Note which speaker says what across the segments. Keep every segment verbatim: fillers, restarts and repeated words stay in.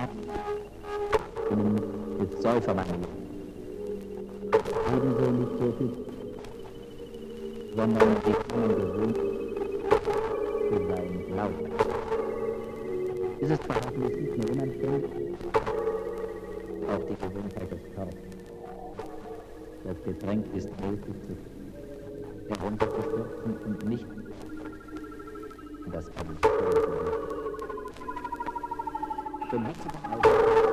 Speaker 1: Art ihnen ist Säufermanie. Ebenso nicht so viel, sondern sie kommen gewöhnt zu sein laut. Dieses Verhalten ist nicht nur unanständig, auch die Gesundheit des Körpers. Das Getränk ist nötig, herunterzustürzen und nicht in das Abitur zu gehen. Zum jetzigen Alter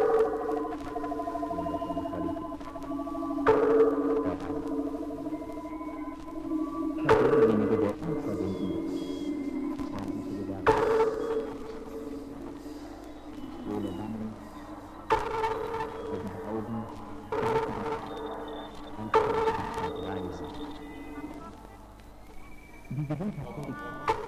Speaker 1: derjenige, der unverbunden ist, einzige Werk, ohne Wangen, ohne Augen, und leise. Die Gesundheit ist der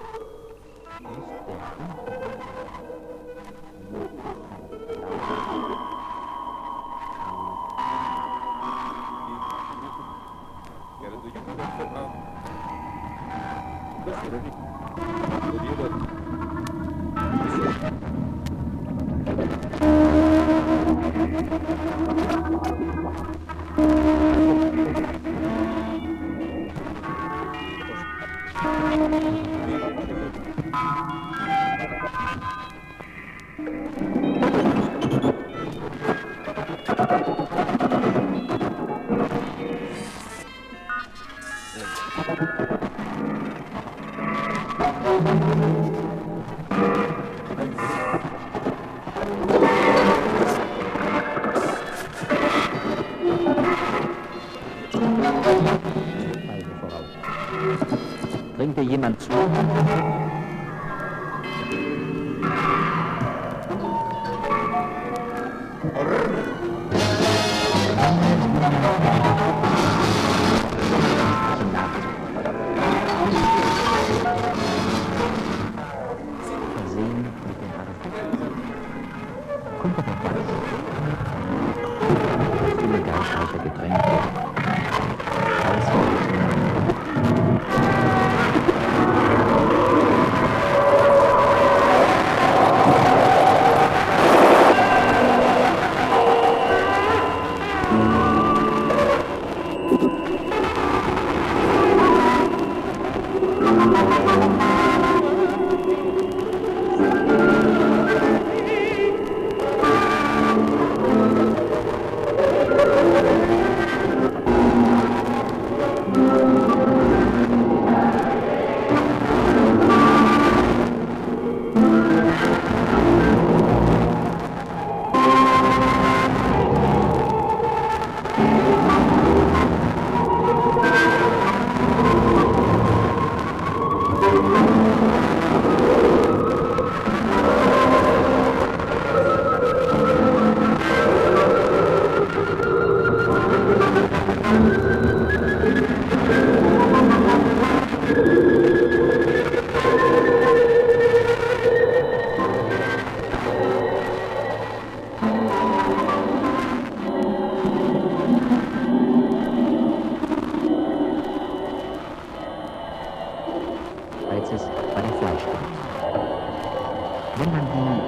Speaker 1: Bringt dir jemand zu? Versehen mit den Arten. Kommt doch noch was. Viele geistreiche Getränke. Als es bei der Fleisch geht. Wenn man die